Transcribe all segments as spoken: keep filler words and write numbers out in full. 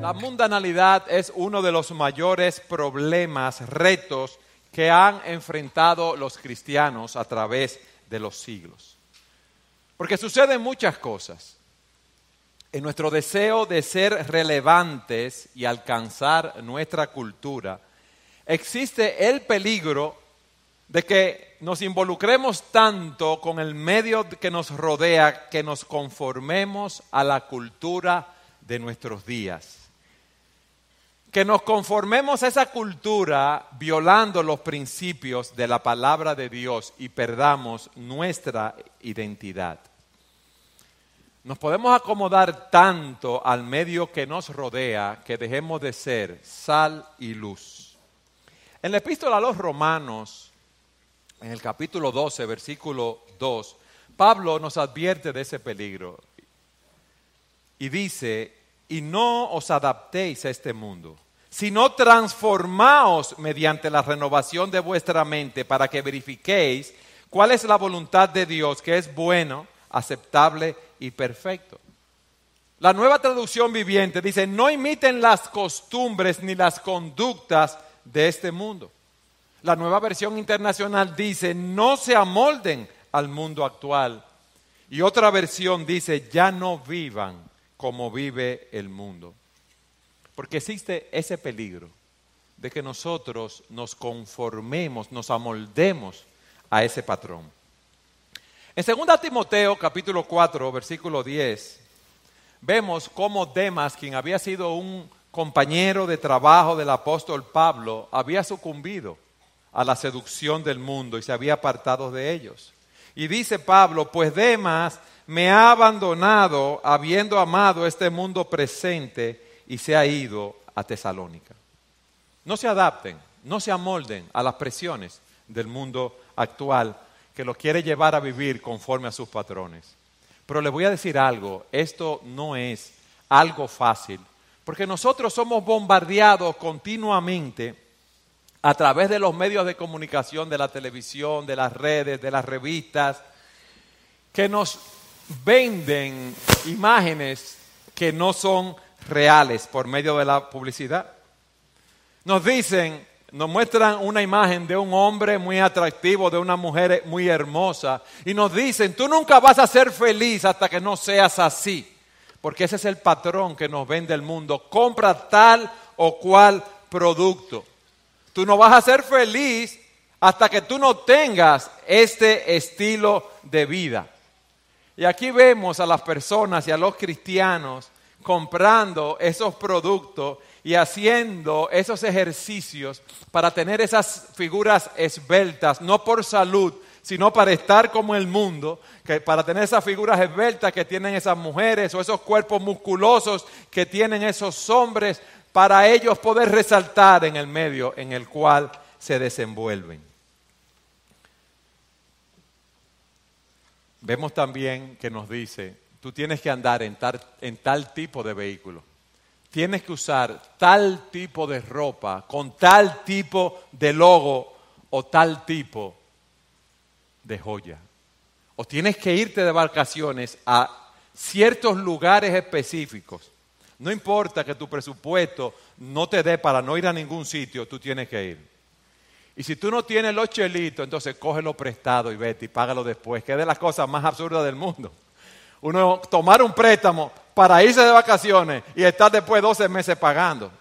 La mundanalidad es uno de los mayores problemas, retos que han enfrentado los cristianos a través de los siglos. Porque suceden muchas cosas. En nuestro deseo de ser relevantes y alcanzar nuestra cultura, existe el peligro de que nos involucremos tanto con el medio que nos rodea que nos conformemos a la cultura de nuestros días. Que nos conformemos a esa cultura violando los principios de la palabra de Dios y perdamos nuestra identidad. Nos podemos acomodar tanto al medio que nos rodea que dejemos de ser sal y luz. En la epístola a los Romanos, en el capítulo doce, versículo dos, Pablo nos advierte de ese peligro y dice: y no os adaptéis a este mundo, sino transformaos mediante la renovación de vuestra mente para que verifiquéis cuál es la voluntad de Dios, que es bueno, aceptable y perfecto. La Nueva Traducción Viviente dice: no imiten las costumbres ni las conductas de este mundo. La Nueva Versión Internacional dice: no se amolden al mundo actual. Y otra versión dice: ya no vivan como vive el mundo. Porque existe ese peligro de que nosotros nos conformemos, nos amoldemos a ese patrón. En segunda Timoteo, capítulo cuatro, versículo diez, vemos cómo Demas, quien había sido un compañero de trabajo del apóstol Pablo, había sucumbido a la seducción del mundo y se había apartado de ellos. Y dice Pablo: pues Demas me ha abandonado habiendo amado este mundo presente y se ha ido a Tesalónica. No se adapten, no se amolden a las presiones del mundo actual que lo quiere llevar a vivir conforme a sus patrones. Pero les voy a decir algo, esto no es algo fácil, porque nosotros somos bombardeados continuamente a través de los medios de comunicación, de la televisión, de las redes, de las revistas, que nos venden imágenes que no son reales por medio de la publicidad. Nos dicen, nos muestran una imagen de un hombre muy atractivo, de una mujer muy hermosa, y nos dicen: tú nunca vas a ser feliz hasta que no seas así, porque ese es el patrón que nos vende el mundo. Compra tal o cual producto. Tú no vas a ser feliz hasta que tú no tengas este estilo de vida. Y aquí vemos a las personas y a los cristianos comprando esos productos y haciendo esos ejercicios para tener esas figuras esbeltas, no por salud, sino para estar como el mundo, que para tener esas figuras esbeltas que tienen esas mujeres o esos cuerpos musculosos que tienen esos hombres, para ellos poder resaltar en el medio en el cual se desenvuelven. Vemos también que nos dice: tú tienes que andar en tal, en tal tipo de vehículo. Tienes que usar tal tipo de ropa, con tal tipo de logo o tal tipo de joya. O tienes que irte de vacaciones a ciertos lugares específicos. No importa que tu presupuesto no te dé para no ir a ningún sitio, tú tienes que ir. Y si tú no tienes los chelitos, entonces cógelo prestado y vete y págalo después, que es de las cosas más absurdas del mundo. Uno tomar un préstamo para irse de vacaciones y estar después doce meses pagando.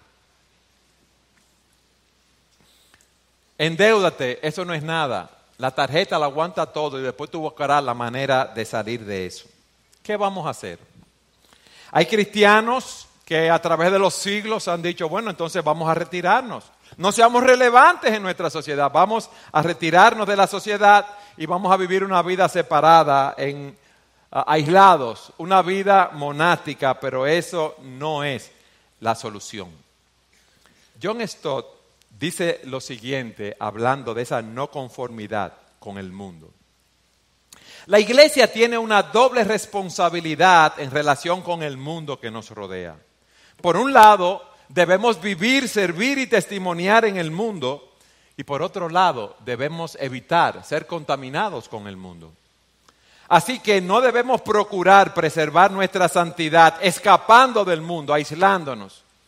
Endéudate, eso no es nada. La tarjeta la aguanta todo y después tú buscarás la manera de salir de eso. ¿Qué vamos a hacer? Hay cristianos que a través de los siglos han dicho: bueno, entonces vamos a retirarnos. No seamos relevantes en nuestra sociedad. Vamos a retirarnos de la sociedad y vamos a vivir una vida separada, en, uh, aislados, una vida monástica, pero eso no es la solución. John Stott dice lo siguiente, hablando de esa no conformidad con el mundo. La iglesia tiene una doble responsabilidad en relación con el mundo que nos rodea. Por un lado, debemos vivir, servir y testimoniar en el mundo, y por otro lado, debemos evitar ser contaminados con el mundo. Así que no debemos procurar preservar nuestra santidad escapando del mundo, aislándonos.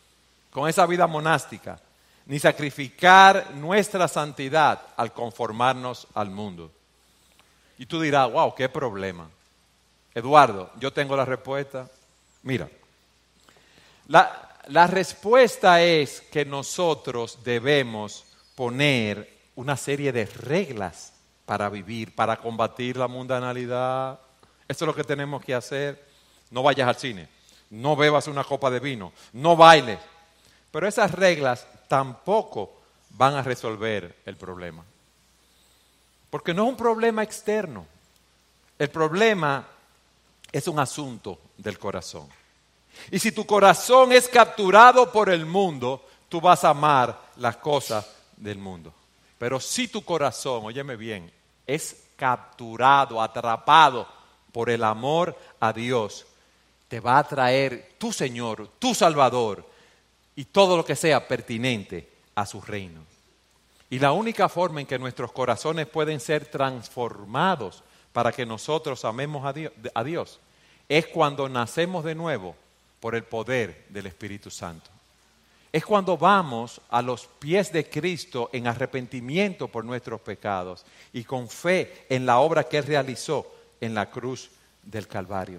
con esa vida monástica, ni sacrificar nuestra santidad al conformarnos al mundo. Y tú dirás, wow, qué problema. Eduardo, yo tengo la respuesta. Mira, la, la respuesta es que nosotros debemos poner una serie de reglas para vivir, para combatir la mundanalidad. Eso es lo que tenemos que hacer. No vayas al cine, no bebas una copa de vino, no bailes. Pero esas reglas tampoco van a resolver el problema. Porque no es un problema externo. El problema es un asunto del corazón. Y si tu corazón es capturado por el mundo, tú vas a amar las cosas del mundo. Pero si tu corazón, óyeme bien, es capturado, atrapado por el amor a Dios, te va a traer tu Señor, tu Salvador y todo lo que sea pertinente a su reino. Y la única forma en que nuestros corazones pueden ser transformados para que nosotros amemos a Dios, a Dios es cuando nacemos de nuevo por el poder del Espíritu Santo. Es cuando vamos a los pies de Cristo en arrepentimiento por nuestros pecados y con fe en la obra que Él realizó en la cruz del Calvario.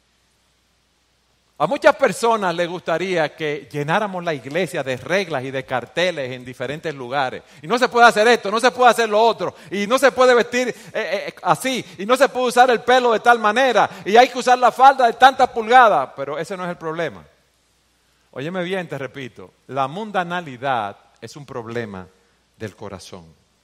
A muchas personas les gustaría que llenáramos la iglesia de reglas y de carteles en diferentes lugares. Y no se puede hacer esto, no se puede hacer lo otro, y no se puede vestir eh, eh, así, y no se puede usar el pelo de tal manera, y hay que usar la falda de tantas pulgadas, pero ese no es el problema. Óyeme bien, te repito, la mundanalidad es un problema del corazón.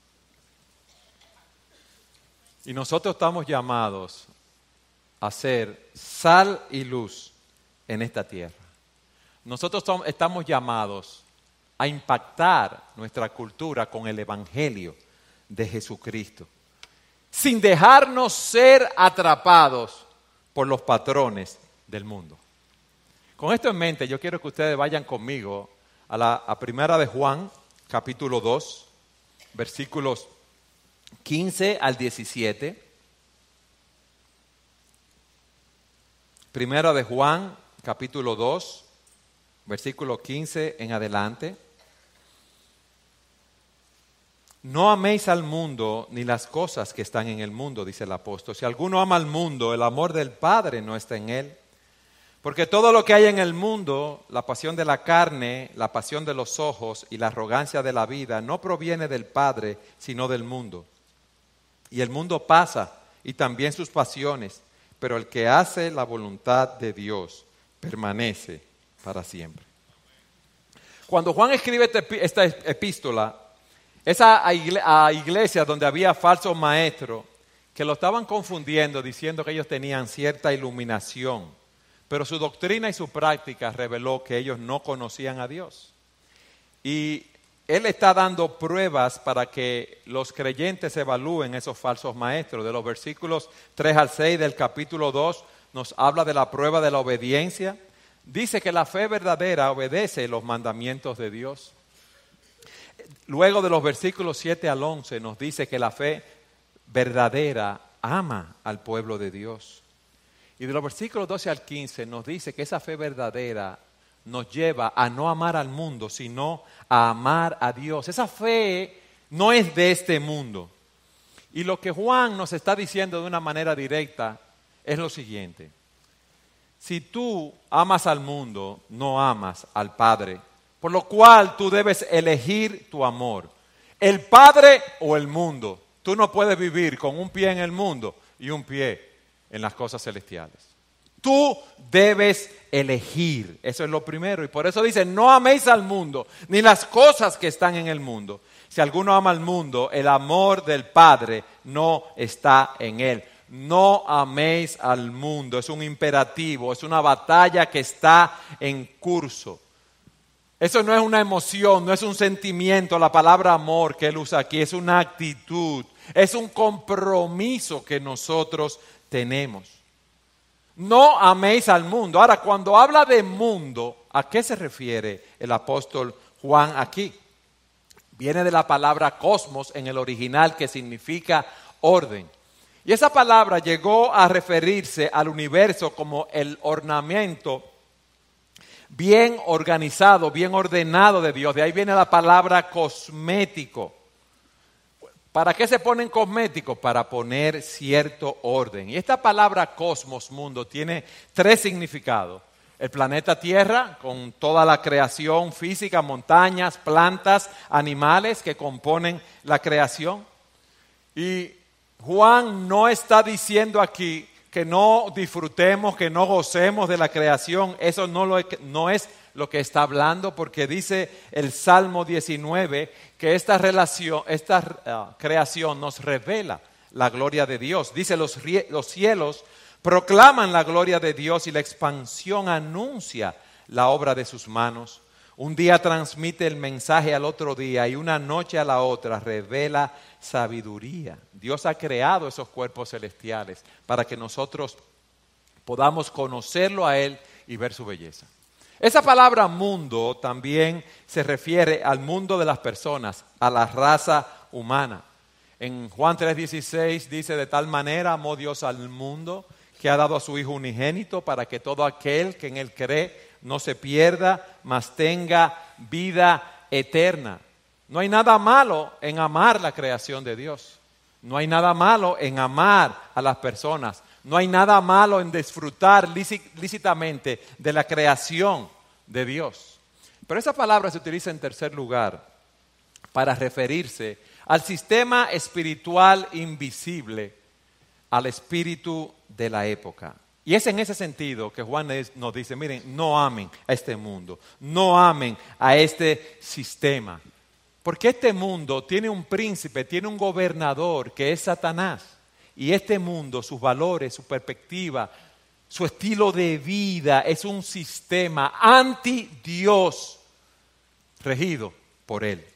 Y nosotros estamos llamados a ser sal y luz en esta tierra. Nosotros estamos llamados a impactar nuestra cultura con el Evangelio de Jesucristo, sin dejarnos ser atrapados por los patrones del mundo. Con esto en mente, yo quiero que ustedes vayan conmigo a la a primera de Juan, capítulo dos, versículos quince al diecisiete. Primera de Juan, capítulo dos, versículo quince en adelante. No améis al mundo ni las cosas que están en el mundo, dice el apóstol. Si alguno ama al mundo, el amor del Padre no está en él. Porque todo lo que hay en el mundo, la pasión de la carne, la pasión de los ojos y la arrogancia de la vida, no proviene del Padre, sino del mundo. Y el mundo pasa, y también sus pasiones, pero el que hace la voluntad de Dios permanece para siempre. Cuando Juan escribe esta epístola, esa a iglesias donde había falsos maestros que lo estaban confundiendo diciendo que ellos tenían cierta iluminación, pero su doctrina y su práctica reveló que ellos no conocían a Dios. Y él está dando pruebas para que los creyentes evalúen esos falsos maestros. De los versículos tres al seis del capítulo dos nos habla de la prueba de la obediencia. Dice que la fe verdadera obedece los mandamientos de Dios. Luego de los versículos siete al once nos dice que la fe verdadera ama al pueblo de Dios. Y de los versículos doce al quince nos dice que esa fe verdadera nos lleva a no amar al mundo, sino a amar a Dios. Esa fe no es de este mundo. Y lo que Juan nos está diciendo de una manera directa es lo siguiente. Si tú amas al mundo, no amas al Padre, por lo cual tú debes elegir tu amor. El Padre o el mundo. Tú no puedes vivir con un pie en el mundo y un pie en las cosas celestiales. Tú debes elegir, eso es lo primero. Y por eso dice, no améis al mundo, ni las cosas que están en el mundo. Si alguno ama al mundo, el amor del Padre no está en él. No améis al mundo, es un imperativo, es una batalla que está en curso. Eso no es una emoción, no es un sentimiento, la palabra amor que él usa aquí, es una actitud, es un compromiso que nosotros tenemos. No améis al mundo. Ahora, cuando habla de mundo, ¿a qué se refiere el apóstol Juan aquí? Viene de la palabra cosmos en el original, que significa orden. Y esa palabra llegó a referirse al universo como el ornamento bien organizado, bien ordenado de Dios. De ahí viene la palabra cosmético. ¿Para qué se ponen cosméticos? Para poner cierto orden. Y esta palabra cosmos, mundo, tiene tres significados. El planeta Tierra, con toda la creación física, montañas, plantas, animales que componen la creación. Y Juan no está diciendo aquí que no disfrutemos, que no gocemos de la creación. Eso no, lo, no es lo que está hablando, porque dice el Salmo diecinueve que esta relación, esta uh, creación nos revela la gloria de Dios. Dice los, los cielos proclaman la gloria de Dios y la expansión anuncia la obra de sus manos. Un día transmite el mensaje al otro día y una noche a la otra revela sabiduría. Dios ha creado esos cuerpos celestiales para que nosotros podamos conocerlo a Él y ver su belleza. Esa palabra mundo también se refiere al mundo de las personas, a la raza humana. En Juan tres dieciséis dice: de tal manera amó Dios al mundo que ha dado a su Hijo unigénito para que todo aquel que en Él cree no se pierda, mas tenga vida eterna. No hay nada malo en amar la creación de Dios. No hay nada malo en amar a las personas. No hay nada malo en disfrutar lícitamente de la creación de Dios. Pero esa palabra se utiliza en tercer lugar para referirse al sistema espiritual invisible, al espíritu de la época. Y es en ese sentido que Juan nos dice: miren, no amen a este mundo, no amen a este sistema. Porque este mundo tiene un príncipe, tiene un gobernador que es Satanás. Y este mundo, sus valores, su perspectiva, su estilo de vida es un sistema anti-Dios regido por Él.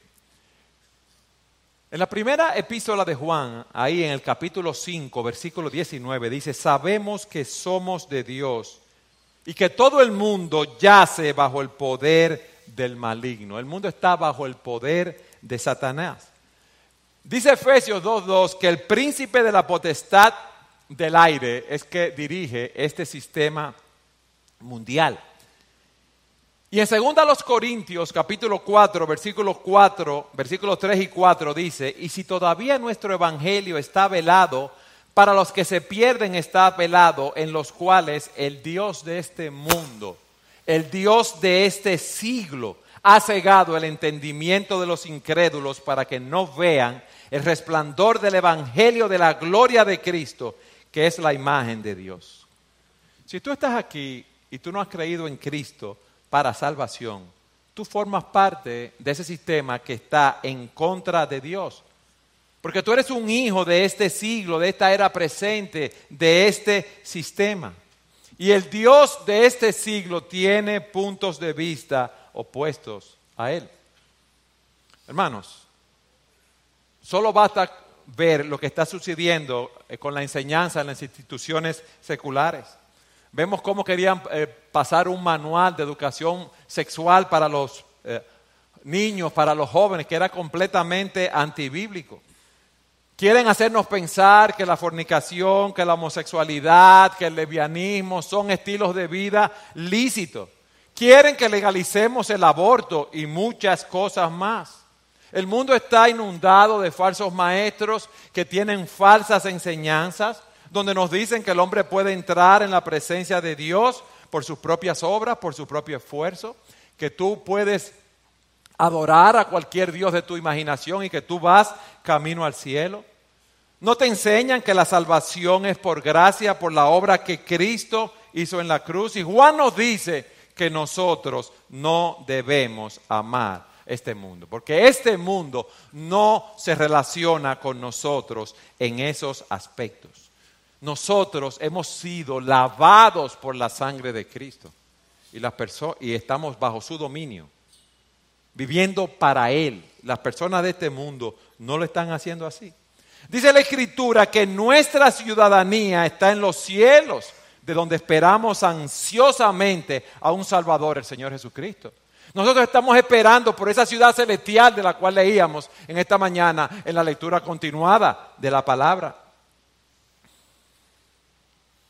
En la primera epístola de Juan, ahí en el capítulo cinco, versículo diecinueve, dice: sabemos que somos de Dios y que todo el mundo yace bajo el poder del maligno. El mundo está bajo el poder de Satanás. Dice Efesios dos dos que el príncipe de la potestad del aire es que dirige este sistema mundial. Y en segunda a los Corintios, capítulo cuatro, versículos cuatro, versículos tres y cuatro dice: y si todavía nuestro evangelio está velado, para los que se pierden está velado, en los cuales el Dios de este mundo, el Dios de este siglo, ha cegado el entendimiento de los incrédulos para que no vean el resplandor del evangelio de la gloria de Cristo, que es la imagen de Dios. Si tú estás aquí y tú no has creído en Cristo para salvación, tú formas parte de ese sistema que está en contra de Dios. Porque tú eres un hijo de este siglo, de esta era presente, de este sistema. Y el Dios de este siglo tiene puntos de vista opuestos a Él. Hermanos, solo basta ver lo que está sucediendo con la enseñanza en las instituciones seculares. Vemos cómo querían eh, pasar un manual de educación sexual para los eh, niños, para los jóvenes, que era completamente antibíblico. Quieren hacernos pensar que la fornicación, que la homosexualidad, que el lesbianismo son estilos de vida lícitos. Quieren que legalicemos el aborto y muchas cosas más. El mundo está inundado de falsos maestros que tienen falsas enseñanzas, donde nos dicen que el hombre puede entrar en la presencia de Dios por sus propias obras, por su propio esfuerzo, que tú puedes adorar a cualquier Dios de tu imaginación y que tú vas camino al cielo. No te enseñan que la salvación es por gracia, por la obra que Cristo hizo en la cruz. Y Juan nos dice que nosotros no debemos amar este mundo, porque este mundo no se relaciona con nosotros en esos aspectos. Nosotros hemos sido lavados por la sangre de Cristo y, las perso- y estamos bajo su dominio, viviendo para Él. Las personas de este mundo no lo están haciendo así. Dice la Escritura que nuestra ciudadanía está en los cielos, de donde esperamos ansiosamente a un Salvador, el Señor Jesucristo. Nosotros estamos esperando por esa ciudad celestial de la cual leíamos en esta mañana en la lectura continuada de la palabra.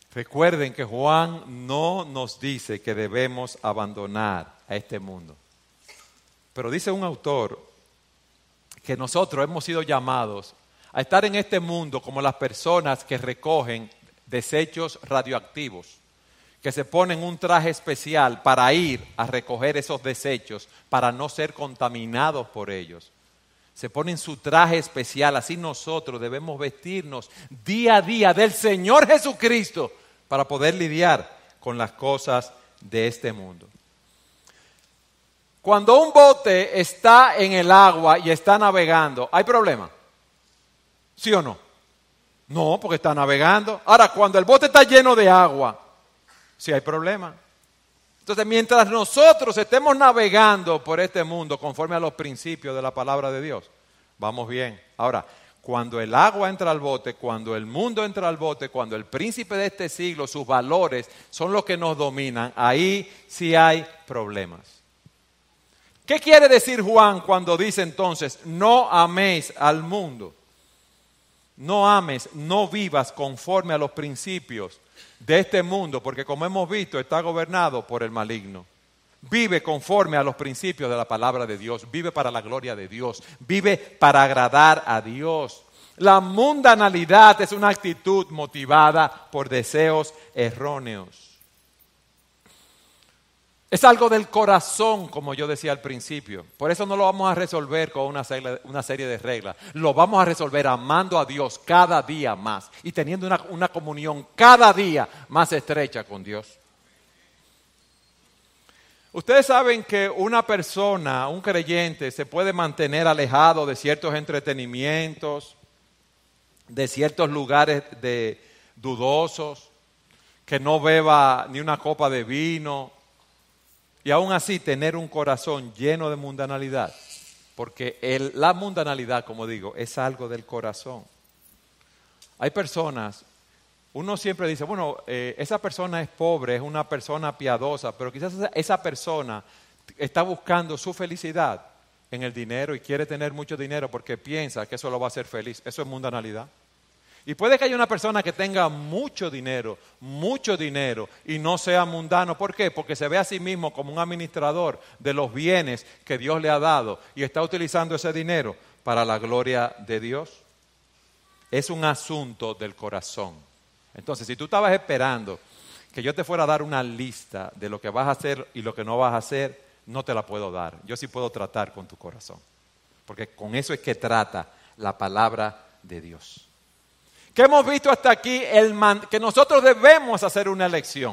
Recuerden que Juan no nos dice que debemos abandonar a este mundo. Pero dice un autor que nosotros hemos sido llamados a estar en este mundo como las personas que recogen desechos radioactivos, que se ponen un traje especial para ir a recoger esos desechos, para no ser contaminados por ellos. Se ponen su traje especial, así nosotros debemos vestirnos día a día del Señor Jesucristo para poder lidiar con las cosas de este mundo. Cuando un bote está en el agua y está navegando, ¿hay problema? ¿Sí o no? No, porque está navegando. Ahora, cuando el bote está lleno de agua, sí hay problema. Entonces, mientras nosotros estemos navegando por este mundo conforme a los principios de la palabra de Dios, vamos bien. Ahora, cuando el agua entra al bote, cuando el mundo entra al bote, cuando el príncipe de este siglo, sus valores son los que nos dominan, ahí sí hay problemas. ¿Qué quiere decir Juan cuando dice entonces, no améis al mundo? No ames, no vivas conforme a los principios de este mundo, porque como hemos visto, está gobernado por el maligno. Vive conforme a los principios de la palabra de Dios, vive para la gloria de Dios, vive para agradar a Dios. La mundanalidad es una actitud motivada por deseos erróneos. Es algo del corazón, como yo decía al principio. Por eso no lo vamos a resolver con una serie, una serie de reglas. Lo vamos a resolver amando a Dios cada día más y teniendo una, una comunión cada día más estrecha con Dios. Ustedes saben que una persona, un creyente, se puede mantener alejado de ciertos entretenimientos, de ciertos lugares de dudosos, que no beba ni una copa de vino, y aún así tener un corazón lleno de mundanalidad, porque el, la mundanalidad, como digo, es algo del corazón. Hay personas, uno siempre dice, bueno, eh, esa persona es pobre, es una persona piadosa, pero quizás esa, esa persona está buscando su felicidad en el dinero y quiere tener mucho dinero porque piensa que eso lo va a hacer feliz. Eso es mundanalidad. Y puede que haya una persona que tenga mucho dinero, mucho dinero y no sea mundano. ¿Por qué? Porque se ve a sí mismo como un administrador de los bienes que Dios le ha dado y está utilizando ese dinero para la gloria de Dios. Es un asunto del corazón. Entonces, si tú estabas esperando que yo te fuera a dar una lista de lo que vas a hacer y lo que no vas a hacer, no te la puedo dar. Yo sí puedo tratar con tu corazón, porque con eso es que trata la palabra de Dios. ¿Qué hemos visto hasta aquí? El man, que nosotros debemos hacer una elección.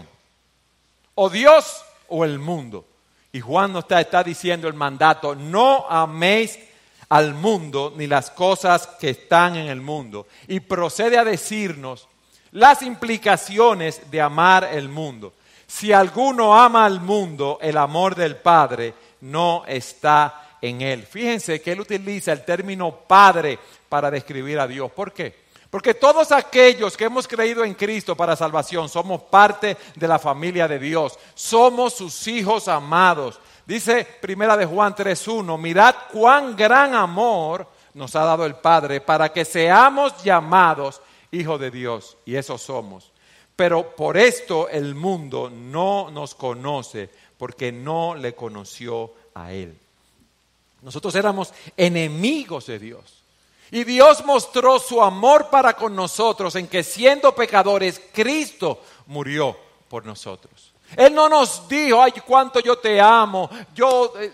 O Dios o el mundo. Y Juan nos está, está diciendo el mandato, no améis al mundo ni las cosas que están en el mundo. Y procede a decirnos las implicaciones de amar el mundo. Si alguno ama al mundo, el amor del Padre no está en él. Fíjense que él utiliza el término Padre para describir a Dios. ¿Por qué? Porque todos aquellos que hemos creído en Cristo para salvación somos parte de la familia de Dios. Somos sus hijos amados. Dice Primera de Juan tres uno, mirad cuán gran amor nos ha dado el Padre para que seamos llamados hijos de Dios. Y eso somos. Pero por esto el mundo no nos conoce porque no le conoció a Él. Nosotros éramos enemigos de Dios. Y Dios mostró su amor para con nosotros en que siendo pecadores, Cristo murió por nosotros. Él no nos dijo, ay, cuánto yo te amo, yo eh,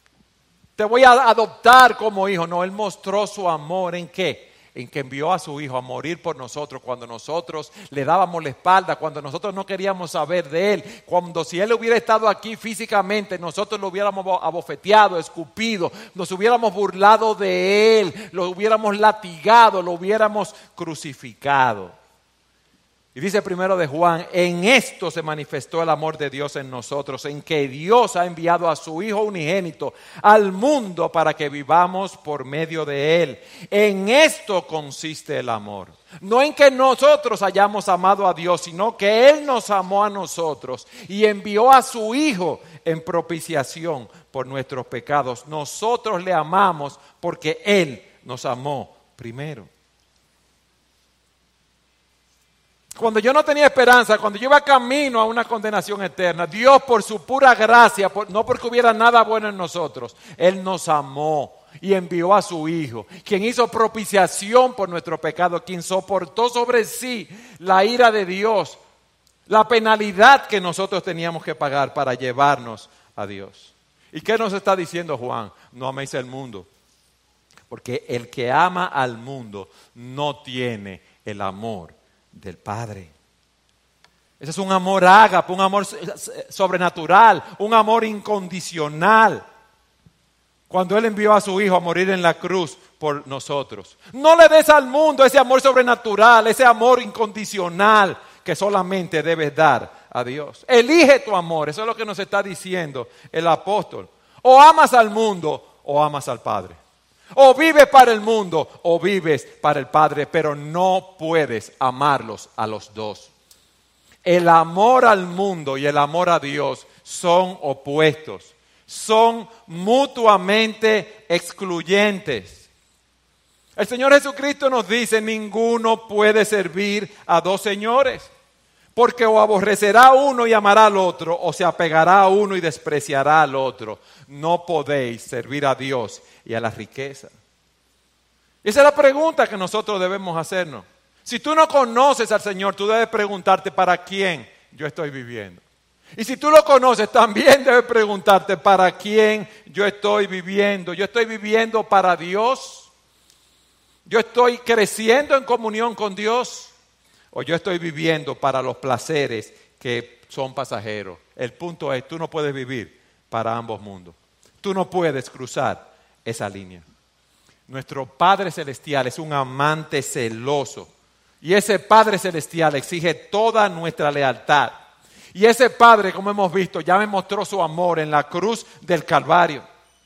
te voy a adoptar como hijo. No, Él mostró su amor en qué, en que envió a su hijo a morir por nosotros cuando nosotros le dábamos la espalda, cuando nosotros no queríamos saber de Él, cuando si Él hubiera estado aquí físicamente, nosotros lo hubiéramos abofeteado, escupido, nos hubiéramos burlado de Él, lo hubiéramos latigado, lo hubiéramos crucificado. Y dice primero de Juan, en esto se manifestó el amor de Dios en nosotros, en que Dios ha enviado a su Hijo unigénito al mundo para que vivamos por medio de Él. En esto consiste el amor. No en que nosotros hayamos amado a Dios, sino que Él nos amó a nosotros y envió a su Hijo en propiciación por nuestros pecados. Nosotros le amamos porque Él nos amó primero. Cuando yo no tenía esperanza, cuando yo iba camino a una condenación eterna, Dios por su pura gracia, por, no porque hubiera nada bueno en nosotros, Él nos amó y envió a su Hijo, quien hizo propiciación por nuestro pecado, quien soportó sobre sí la ira de Dios, la penalidad que nosotros teníamos que pagar para llevarnos a Dios. ¿Y qué nos está diciendo Juan? No améis el mundo, porque el que ama al mundo no tiene el amor del Padre. Ese es un amor ágape, un amor sobrenatural, un amor incondicional. Cuando Él envió a su Hijo a morir en la cruz por nosotros. No le des al mundo ese amor sobrenatural, ese amor incondicional que solamente debes dar a Dios. Elige tu amor, eso es lo que nos está diciendo el apóstol. O amas al mundo o amas al Padre. O vives para el mundo o vives para el Padre, pero no puedes amarlos a los dos. El amor al mundo y el amor a Dios son opuestos, son mutuamente excluyentes. El Señor Jesucristo nos dice, ninguno puede servir a dos señores, porque o aborrecerá a uno y amará al otro, o se apegará a uno y despreciará al otro. No podéis servir a Dios y a la riqueza. Esa es la pregunta que nosotros debemos hacernos. Si tú no conoces al Señor, tú debes preguntarte para quién yo estoy viviendo. Y si tú lo conoces, también debes preguntarte para quién yo estoy viviendo. ¿Yo estoy viviendo para Dios? ¿Yo estoy creciendo en comunión con Dios? ¿O yo estoy viviendo para los placeres que son pasajeros? El punto es, tú no puedes vivir para ambos mundos. Tú no puedes cruzar esa línea. Nuestro Padre Celestial es un amante celoso. Y ese Padre Celestial exige toda nuestra lealtad. Y ese Padre, como hemos visto, ya me mostró su amor en la cruz del Calvario.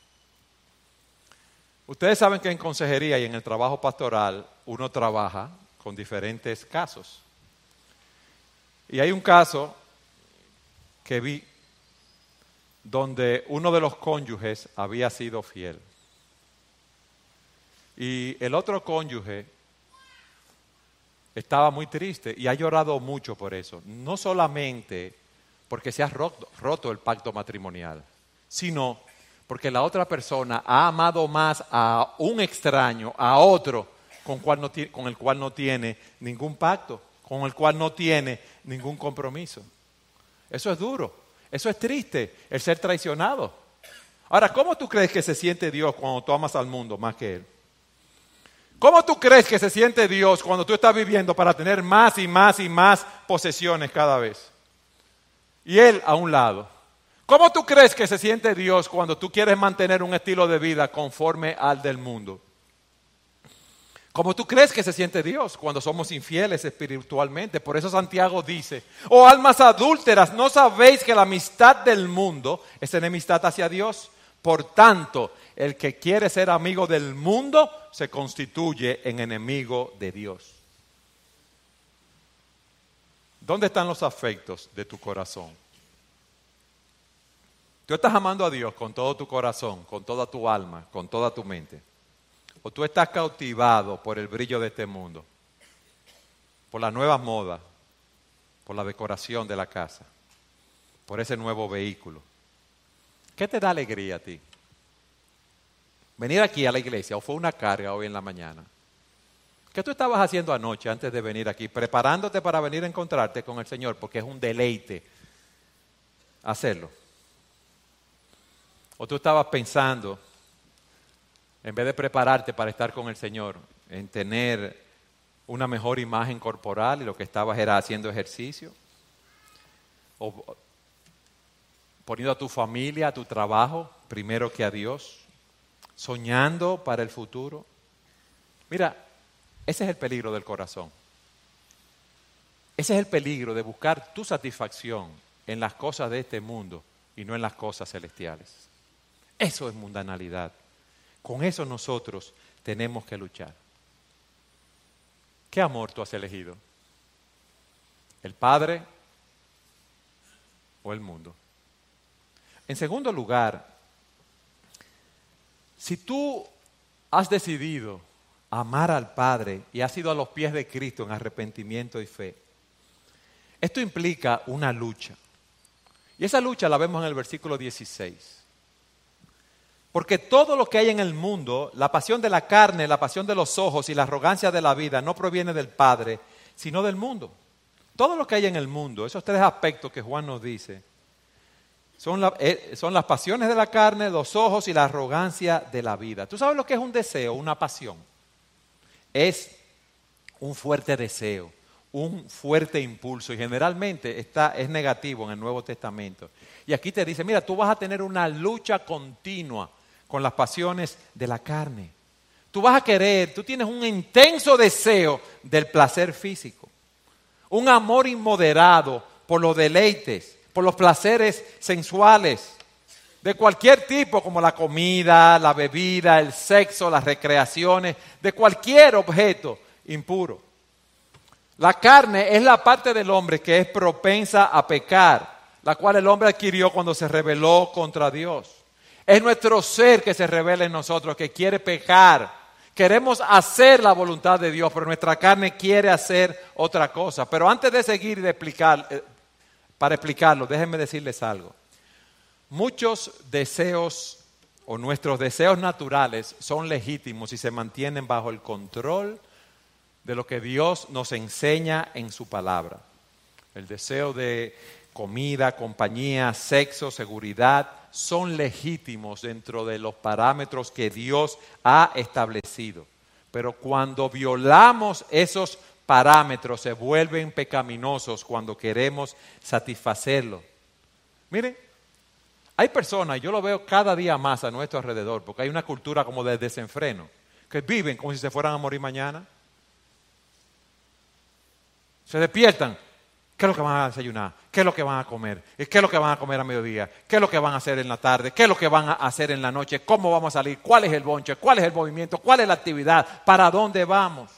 Ustedes saben que en consejería y en el trabajo pastoral uno trabaja con diferentes casos. Y hay un caso que vi donde uno de los cónyuges había sido fiel. Y el otro cónyuge estaba muy triste y ha llorado mucho por eso. No solamente porque se ha roto, roto el pacto matrimonial, sino porque la otra persona ha amado más a un extraño, a otro, con, cual no tiene, con el cual no tiene ningún pacto, con el cual no tiene ningún compromiso. Eso es duro, eso es triste, el ser traicionado. Ahora, ¿cómo tú crees que se siente Dios cuando tú amas al mundo más que Él? ¿Cómo tú crees que se siente Dios cuando tú estás viviendo para tener más y más y más posesiones cada vez? Y Él a un lado. ¿Cómo tú crees que se siente Dios cuando tú quieres mantener un estilo de vida conforme al del mundo? ¿Cómo tú crees que se siente Dios cuando somos infieles espiritualmente? Por eso Santiago dice, oh almas adúlteras, ¿no sabéis que la amistad del mundo es enemistad hacia Dios? Por tanto, el que quiere ser amigo del mundo se constituye en enemigo de Dios. ¿Dónde están los afectos de tu corazón? ¿Tú estás amando a Dios con todo tu corazón, con toda tu alma, con toda tu mente? ¿O tú estás cautivado por el brillo de este mundo? Por la nueva moda, por la decoración de la casa, por ese nuevo vehículo. ¿Qué te da alegría a ti? Venir aquí a la iglesia, o fue una carga hoy en la mañana. ¿Qué tú estabas haciendo anoche antes de venir aquí? Preparándote para venir a encontrarte con el Señor, porque es un deleite hacerlo. O tú estabas pensando, en vez de prepararte para estar con el Señor, en tener una mejor imagen corporal y lo que estabas era haciendo ejercicio. O poniendo a tu familia, a tu trabajo, primero que a Dios. Soñando para el futuro. Mira, ese es el peligro del corazón. Ese es el peligro de buscar tu satisfacción en las cosas de este mundo y no en las cosas celestiales. Eso es mundanalidad. Con eso nosotros tenemos que luchar. ¿Qué amor tú has elegido? ¿El Padre o el mundo? En segundo lugar, si tú has decidido amar al Padre y has ido a los pies de Cristo en arrepentimiento y fe, Esto implica una lucha. Y esa lucha la vemos en el versículo dieciséis. Porque todo lo que hay en el mundo, la pasión de la carne, la pasión de los ojos y la arrogancia de la vida, no proviene del Padre, sino del mundo. Todo lo que hay en el mundo, esos tres aspectos que Juan nos dice, son, la, eh, son las pasiones de la carne, los ojos y la arrogancia de la vida. ¿Tú sabes lo que es un deseo, una pasión? Es un fuerte deseo, un fuerte impulso, y generalmente está, es negativo en el Nuevo Testamento. Y aquí te dice, mira, tú vas a tener una lucha continua con las pasiones de la carne. Tú vas a querer, tú tienes un intenso deseo del placer físico, un amor inmoderado por los deleites, por los placeres sensuales, de cualquier tipo, como la comida, la bebida, el sexo, las recreaciones, de cualquier objeto impuro. La carne es la parte del hombre que es propensa a pecar, la cual el hombre adquirió cuando se rebeló contra Dios. Es nuestro ser que se revela en nosotros, que quiere pecar. Queremos hacer la voluntad de Dios, pero nuestra carne quiere hacer otra cosa. Pero antes de seguir y de explicar, eh, para explicarlo, déjenme decirles algo. Muchos deseos o nuestros deseos naturales son legítimos y se mantienen bajo el control de lo que Dios nos enseña en su palabra. El deseo de comida, compañía, sexo, seguridad, son legítimos dentro de los parámetros que Dios ha establecido. Pero cuando violamos esos parámetros, se vuelven pecaminosos cuando queremos satisfacerlos. Miren, hay personas, yo lo veo cada día más a nuestro alrededor, porque hay una cultura como de desenfreno, que viven como si se fueran a morir mañana. Se despiertan. ¿Qué es lo que van a desayunar? ¿Qué es lo que van a comer? ¿Qué es lo que van a comer a mediodía? ¿Qué es lo que van a hacer en la tarde? ¿Qué es lo que van a hacer en la noche? ¿Cómo vamos a salir? ¿Cuál es el bonche? ¿Cuál es el movimiento? ¿Cuál es la actividad? ¿Para dónde vamos?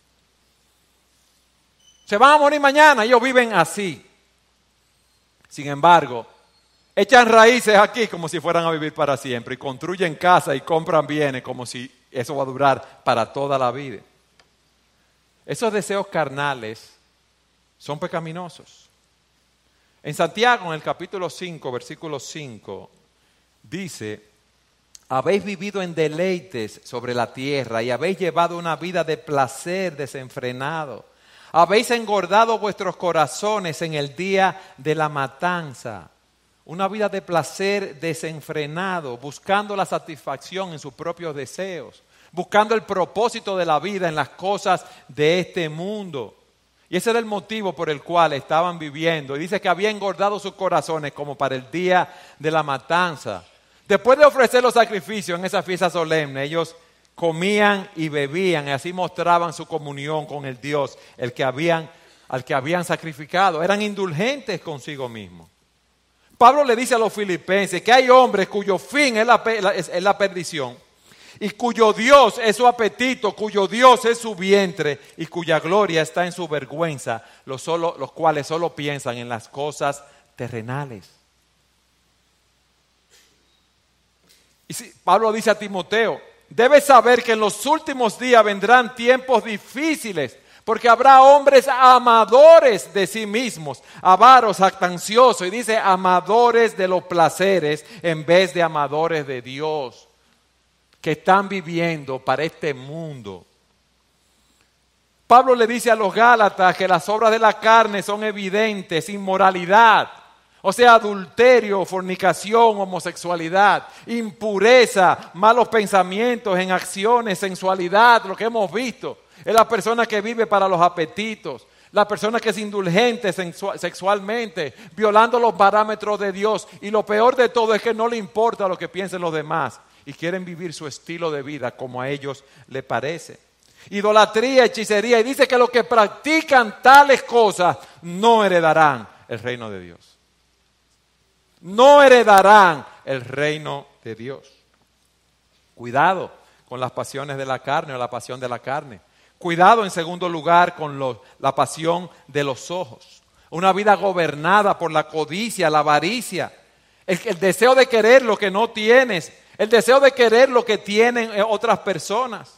Se van a morir mañana. Ellos viven así. Sin embargo, echan raíces aquí como si fueran a vivir para siempre y construyen casa y compran bienes como si eso va a durar para toda la vida. Esos deseos carnales son pecaminosos. En Santiago, en el capítulo cinco, versículo cinco, dice, habéis vivido en deleites sobre la tierra y habéis llevado una vida de placer desenfrenado. Habéis engordado vuestros corazones en el día de la matanza. Una vida de placer desenfrenado, buscando la satisfacción en sus propios deseos, buscando el propósito de la vida en las cosas de este mundo. Y ese era el motivo por el cual estaban viviendo. Y dice que había engordado sus corazones como para el día de la matanza. Después de ofrecer los sacrificios en esa fiesta solemne, ellos comían y bebían y así mostraban su comunión con el Dios el que habían, al que habían sacrificado. Eran indulgentes consigo mismos. Pablo le dice a los filipenses que hay hombres cuyo fin es la, es la perdición y cuyo Dios es su apetito, cuyo Dios es su vientre y cuya gloria está en su vergüenza, los, solo, los cuales solo piensan en las cosas terrenales. Y si, Pablo dice a Timoteo, debes saber que en los últimos días vendrán tiempos difíciles, porque habrá hombres amadores de sí mismos, avaros, jactanciosos, y dice amadores de los placeres en vez de amadores de Dios, que están viviendo para este mundo. Pablo le dice a los Gálatas que las obras de la carne son evidentes: inmoralidad, o sea, adulterio, fornicación, homosexualidad, impureza, malos pensamientos en acciones, sensualidad, lo que hemos visto. Es la persona que vive para los apetitos, la persona que es indulgente sexualmente, violando los parámetros de Dios. Y lo peor de todo es que no le importa lo que piensen los demás y quieren vivir su estilo de vida como a ellos les parece. Idolatría, hechicería, y dice que los que practican tales cosas no heredarán el reino de Dios. No heredarán el reino de Dios. Cuidado con las pasiones de la carne o la pasión de la carne. Cuidado en segundo lugar con los, la pasión de los ojos. Una vida gobernada por la codicia, la avaricia, el, el deseo de querer lo que no tienes, el deseo de querer lo que tienen otras personas,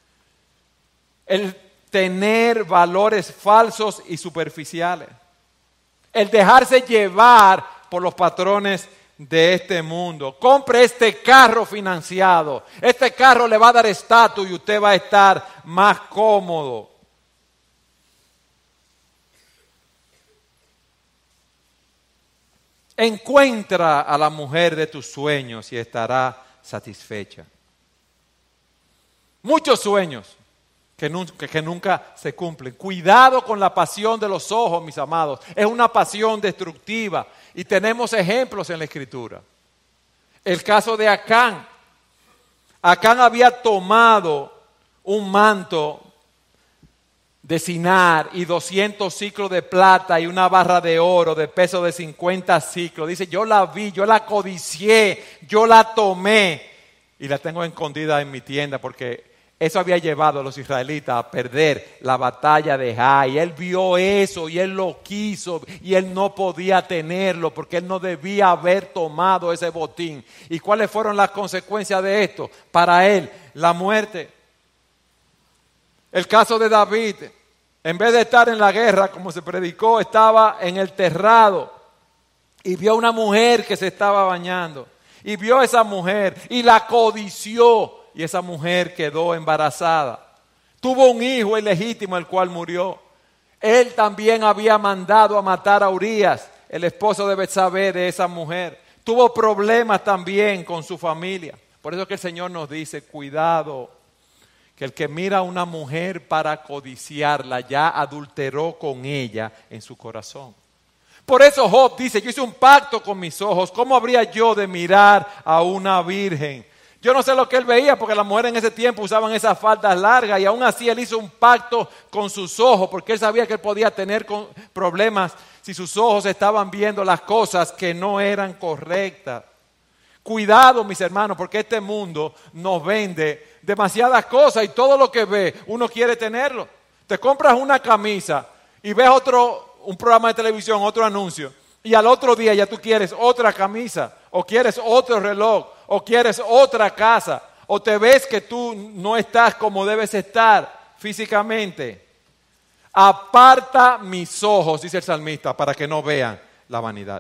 el tener valores falsos y superficiales. el dejarse llevar por los patrones de este mundo. Compre este carro financiado. Este carro le va a dar estatus y usted va a estar más cómodo. Encuentra a la mujer de tus sueños y estará satisfecha. Muchos sueños que nunca, que nunca se cumplen. Cuidado con la pasión de los ojos, mis amados. Es una pasión destructiva y tenemos ejemplos en la Escritura. El caso de Acán. Acán había tomado un manto de Sinar y doscientos ciclos de plata y una barra de oro de peso de cincuenta ciclos. Dice, yo la vi, yo la codicié, yo la tomé y la tengo escondida en mi tienda porque eso había llevado a los israelitas a perder la batalla de Jai. Él vio eso y él lo quiso y él no podía tenerlo porque él no debía haber tomado ese botín. ¿Y cuáles fueron las consecuencias de esto? Para él, la muerte. El caso de David, en vez de estar en la guerra, como se predicó, estaba en el terrado y vio a una mujer que se estaba bañando. Y vio a esa mujer y la codició y esa mujer quedó embarazada. Tuvo un hijo ilegítimo, el cual murió. Él también había mandado a matar a Urías, el esposo de Betsabé, de esa mujer. Tuvo problemas también con su familia. Por eso que el Señor nos dice, cuidado, que el que mira a una mujer para codiciarla ya adulteró con ella en su corazón. Por eso Job dice, yo hice un pacto con mis ojos, ¿cómo habría yo de mirar a una virgen? Yo no sé lo que él veía porque las mujeres en ese tiempo usaban esas faldas largas y aún así él hizo un pacto con sus ojos porque él sabía que él podía tener problemas si sus ojos estaban viendo las cosas que no eran correctas. Cuidado, mis hermanos, porque este mundo nos vende demasiadas cosas y todo lo que ve, uno quiere tenerlo. Te compras una camisa y ves otro, un programa de televisión, otro anuncio, y al otro día ya tú quieres otra camisa, o quieres otro reloj, o quieres otra casa, o te ves que tú no estás como debes estar físicamente. Aparta mis ojos, dice el salmista, para que no vean la vanidad.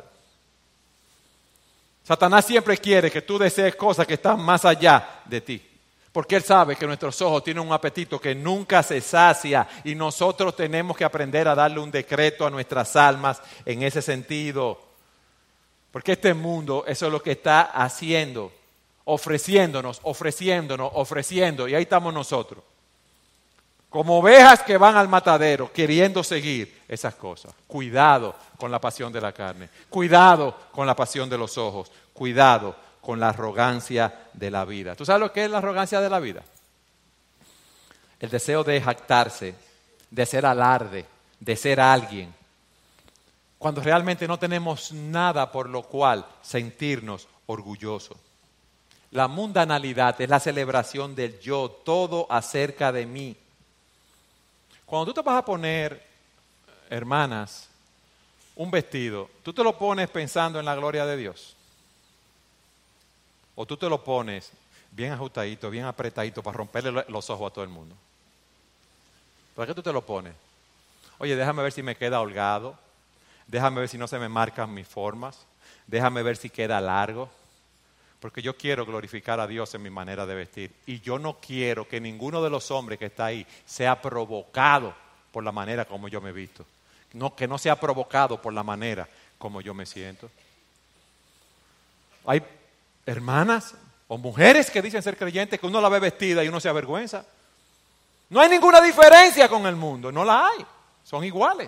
Satanás siempre quiere que tú desees cosas que están más allá de ti. Porque él sabe que nuestros ojos tienen un apetito que nunca se sacia y nosotros tenemos que aprender a darle un decreto a nuestras almas en ese sentido. Porque este mundo, eso es lo que está haciendo, ofreciéndonos, ofreciéndonos, ofreciendo. Y ahí estamos nosotros, como ovejas que van al matadero, queriendo seguir esas cosas. Cuidado con la pasión de la carne, cuidado con la pasión de los ojos, cuidado con la arrogancia de la vida. ¿Tú sabes lo que es la arrogancia de la vida? El deseo de jactarse, de ser alarde, de ser alguien, cuando realmente no tenemos nada por lo cual sentirnos orgullosos. La mundanalidad es la celebración del yo, todo acerca de mí. Cuando tú te vas a poner, hermanas, un vestido, ¿tú te lo pones pensando en la gloria de Dios? ¿O tú te lo pones bien ajustadito, bien apretadito para romperle los ojos a todo el mundo? ¿Para qué tú te lo pones? Oye, déjame ver si me queda holgado, déjame ver si no se me marcan mis formas, déjame ver si queda largo, porque yo quiero glorificar a Dios en mi manera de vestir y yo no quiero que ninguno de los hombres que está ahí sea provocado por la manera como yo me he visto, no, que no sea provocado por la manera como yo me siento. Hay hermanas o mujeres que dicen ser creyentes que uno la ve vestida y uno se avergüenza. No hay ninguna diferencia con el mundo, no la hay, son iguales.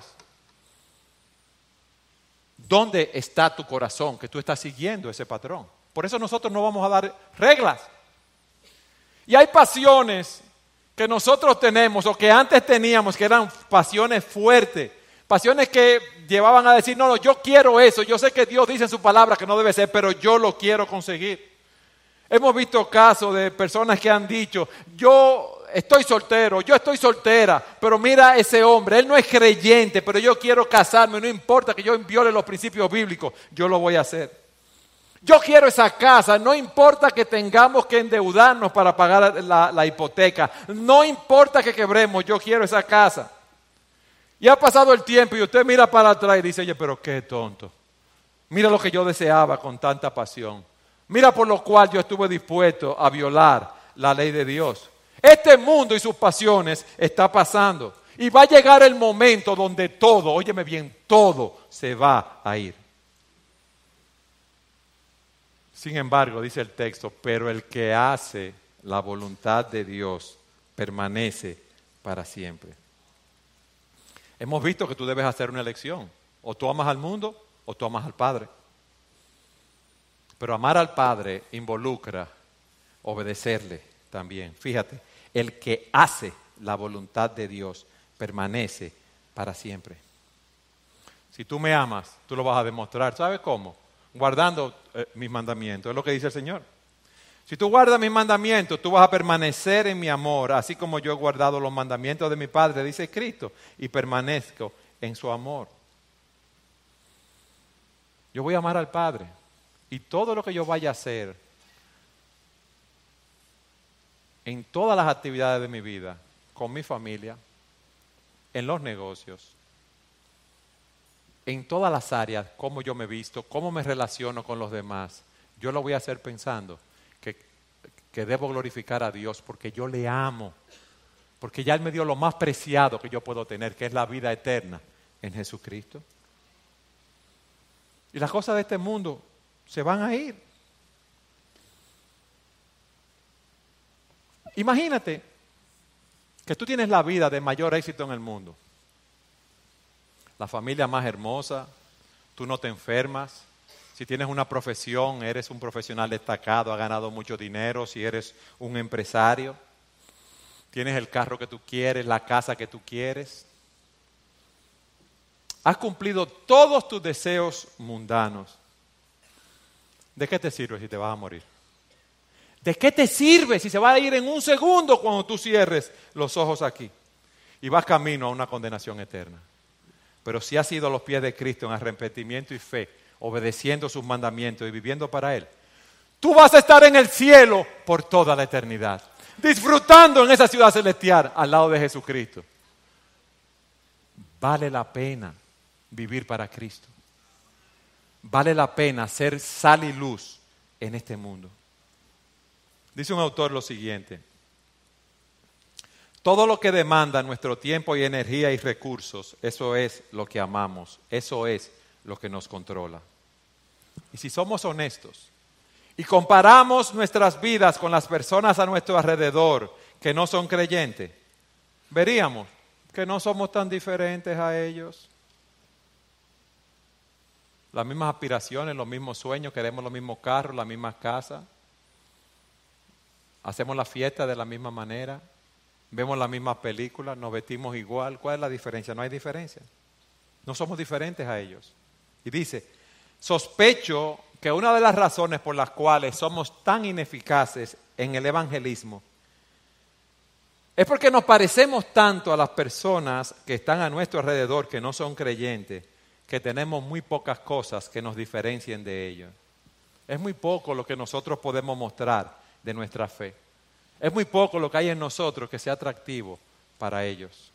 ¿Dónde está tu corazón que tú estás siguiendo ese patrón? Por eso nosotros no vamos a dar reglas. Y hay pasiones que nosotros tenemos o que antes teníamos que eran pasiones fuertes, pasiones que llevaban a decir, no, no, yo quiero eso, yo sé que Dios dice en su palabra que no debe ser, pero yo lo quiero conseguir. Hemos visto casos de personas que han dicho, yo estoy soltero, yo estoy soltera, pero mira ese hombre, él no es creyente, pero yo quiero casarme, no importa que yo viole los principios bíblicos, yo lo voy a hacer. Yo quiero esa casa, no importa que tengamos que endeudarnos para pagar la, la hipoteca, no importa que quebremos, yo quiero esa casa. Y ha pasado el tiempo y usted mira para atrás y dice, oye, pero qué tonto. Mira lo que yo deseaba con tanta pasión. Mira por lo cual yo estuve dispuesto a violar la ley de Dios. Este mundo y sus pasiones está pasando. Y va a llegar el momento donde todo, óyeme bien, todo se va a ir. Sin embargo, dice el texto, pero el que hace la voluntad de Dios permanece para siempre. Hemos visto que tú debes hacer una elección. O tú amas al mundo o tú amas al Padre. Pero amar al Padre involucra obedecerle también. Fíjate, el que hace la voluntad de Dios permanece para siempre. Si tú me amas, tú lo vas a demostrar. ¿Sabes cómo? Guardando eh, mis mandamientos. Es lo que dice el Señor. Si tú guardas mis mandamientos, tú vas a permanecer en mi amor, así como yo he guardado los mandamientos de mi Padre, dice Cristo, y permanezco en su amor. Yo voy a amar al Padre, y todo lo que yo vaya a hacer, en todas las actividades de mi vida, con mi familia, en los negocios, en todas las áreas, cómo yo me visto, cómo me relaciono con los demás, yo lo voy a hacer pensando que, que debo glorificar a Dios porque yo le amo, porque ya Él me dio lo más preciado que yo puedo tener, que es la vida eterna en Jesucristo. Y las cosas de este mundo se van a ir. Imagínate que tú tienes la vida de mayor éxito en el mundo. La familia más hermosa, tú no te enfermas. Si tienes una profesión, eres un profesional destacado, has ganado mucho dinero, si eres un empresario, tienes el carro que tú quieres, la casa que tú quieres. Has cumplido todos tus deseos mundanos. ¿De qué te sirve si te vas a morir? ¿De qué te sirve si se va a ir en un segundo cuando tú cierres los ojos aquí y vas camino a una condenación eterna? Pero si has ido a los pies de Cristo en arrepentimiento y fe, obedeciendo sus mandamientos y viviendo para Él, tú vas a estar en el cielo por toda la eternidad, disfrutando en esa ciudad celestial al lado de Jesucristo. Vale la pena vivir para Cristo. Vale la pena ser sal y luz en este mundo. Dice un autor lo siguiente: todo lo que demanda nuestro tiempo y energía y recursos, eso es lo que amamos, eso es lo que nos controla. Y si somos honestos y comparamos nuestras vidas con las personas a nuestro alrededor que no son creyentes, veríamos que no somos tan diferentes a ellos. Las mismas aspiraciones, los mismos sueños, queremos los mismos carros, las mismas casas. Hacemos la fiesta de la misma manera, vemos las mismas películas, nos vestimos igual. ¿Cuál es la diferencia? No hay diferencia. No somos diferentes a ellos. Y dice, sospecho que una de las razones por las cuales somos tan ineficaces en el evangelismo es porque nos parecemos tanto a las personas que están a nuestro alrededor que no son creyentes, que tenemos muy pocas cosas que nos diferencien de ellos. Es muy poco lo que nosotros podemos mostrar de nuestra fe. Es muy poco lo que hay en nosotros que sea atractivo para ellos.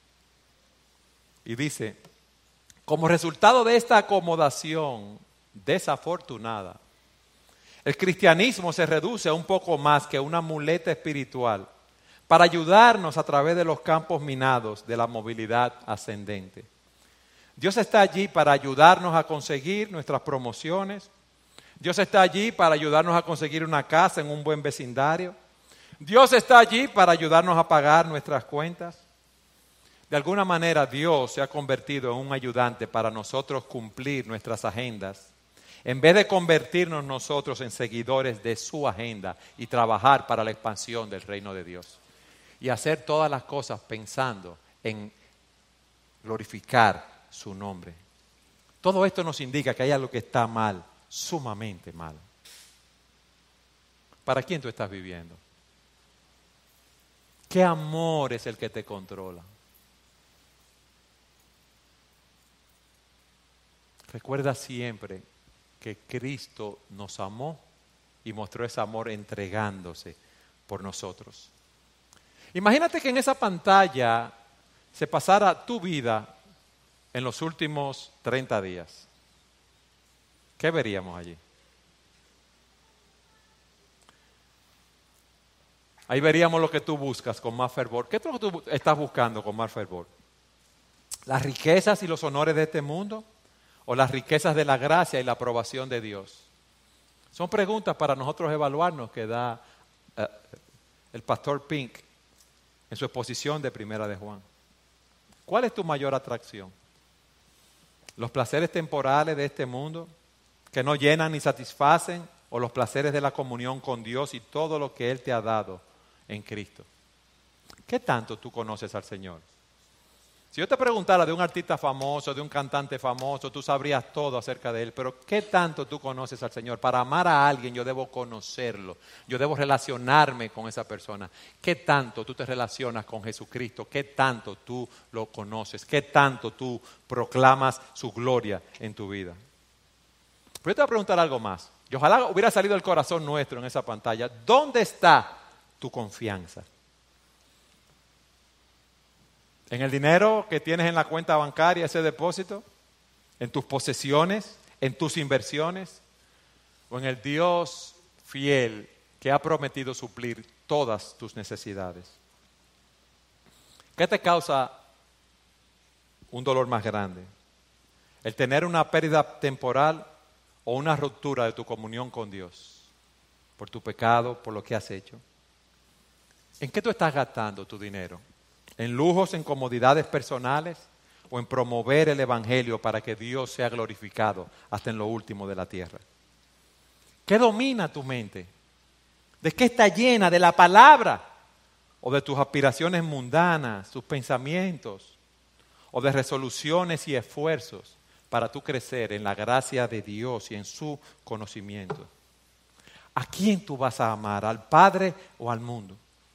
Y dice, como resultado de esta acomodación desafortunada, el cristianismo se reduce a un poco más que una muleta espiritual para ayudarnos a través de los campos minados de la movilidad ascendente. Dios está allí para ayudarnos a conseguir nuestras promociones. Dios está allí para ayudarnos a conseguir una casa en un buen vecindario. Dios está allí para ayudarnos a pagar nuestras cuentas. De alguna manera Dios se ha convertido en un ayudante para nosotros cumplir nuestras agendas, en vez de convertirnos nosotros en seguidores de su agenda y trabajar para la expansión del reino de Dios. Y hacer todas las cosas pensando en glorificar su nombre. Todo esto nos indica que hay algo que está mal, sumamente mal. ¿Para quién tú estás viviendo? ¿Qué amor es el que te controla? Recuerda siempre que Cristo nos amó y mostró ese amor entregándose por nosotros. Imagínate que en esa pantalla se pasara tu vida en los últimos treinta días? ¿Qué veríamos allí? Ahí veríamos lo que tú buscas con más fervor. ¿Qué es lo que tú estás buscando con más fervor? ¿Las riquezas y los honores de este mundo? ¿O las riquezas de la gracia y la aprobación de Dios? Son preguntas para nosotros evaluarnos que da uh, el pastor Pink en su exposición de Primera de Juan. ¿Cuál es tu mayor atracción? ¿Los placeres temporales de este mundo que no llenan ni satisfacen? ¿O los placeres de la comunión con Dios y todo lo que Él te ha dado en Cristo? ¿Qué tanto tú conoces al Señor? Si yo te preguntara de un artista famoso, de un cantante famoso, tú sabrías todo acerca de él, pero ¿qué tanto tú conoces al Señor? Para amar a alguien yo debo conocerlo, yo debo relacionarme con esa persona. ¿Qué tanto tú te relacionas con Jesucristo? ¿Qué tanto tú lo conoces? ¿Qué tanto tú proclamas su gloria en tu vida? Pero yo te voy a preguntar algo más, y ojalá hubiera salido el corazón nuestro en esa pantalla. ¿Dónde está tu confianza? ¿En el dinero que tienes en la cuenta bancaria, ese depósito? ¿En tus posesiones? ¿En tus inversiones? ¿O en el Dios fiel que ha prometido suplir todas tus necesidades? ¿Qué te causa un dolor más grande? ¿El tener una pérdida temporal o una ruptura de tu comunión con Dios? ¿Por tu pecado, por lo que has hecho? ¿En qué tú estás gastando tu dinero? ¿En lujos, en comodidades personales o en promover el Evangelio para que Dios sea glorificado hasta en lo último de la tierra? ¿Qué domina tu mente? ¿De qué está llena? ¿De la palabra? ¿O de tus aspiraciones mundanas, tus pensamientos? ¿O de resoluciones y esfuerzos para tú crecer en la gracia de Dios y en su conocimiento? ¿A quién tú vas a amar? ¿Al Padre o al mundo?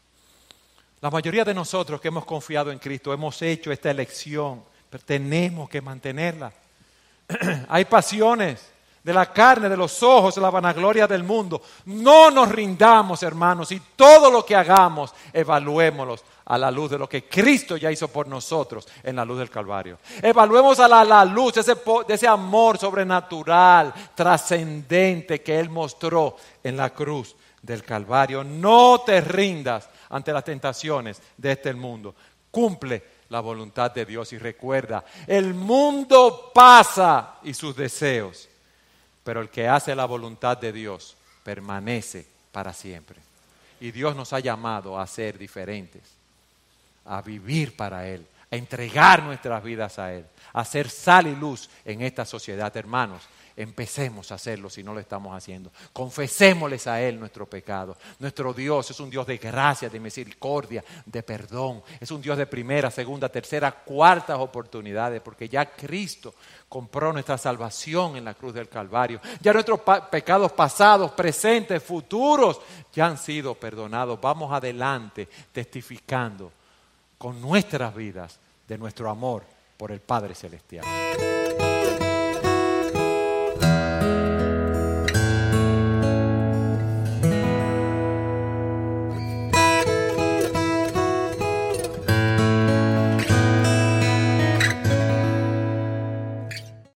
La mayoría de nosotros que hemos confiado en Cristo hemos hecho esta elección, pero tenemos que mantenerla. Hay pasiones de la carne, de los ojos, de la vanagloria del mundo. No nos rindamos, hermanos, y todo lo que hagamos, evaluémoslos a la luz de lo que Cristo ya hizo por nosotros en la luz del Calvario. Evaluemos a la, la luz de ese, de ese amor sobrenatural, trascendente que Él mostró en la cruz del Calvario. No te rindas ante las tentaciones de este mundo. Cumple la voluntad de Dios y recuerda, el mundo pasa y sus deseos, pero el que hace la voluntad de Dios permanece para siempre. Y Dios nos ha llamado a ser diferentes, a vivir para Él, a entregar nuestras vidas a Él, a ser sal y luz en esta sociedad, hermanos. Empecemos a hacerlo si no lo estamos haciendo. Confesémosles a Él nuestro pecado. Nuestro Dios es un Dios de gracia, de misericordia, de perdón. Es un Dios de primera, segunda, tercera, cuartas oportunidades, porque ya Cristo compró nuestra salvación en la cruz del Calvario. Ya nuestros pa- pecados pasados, presentes, futuros, ya han sido perdonados. Vamos adelante testificando con nuestras vidas de nuestro amor por el Padre Celestial.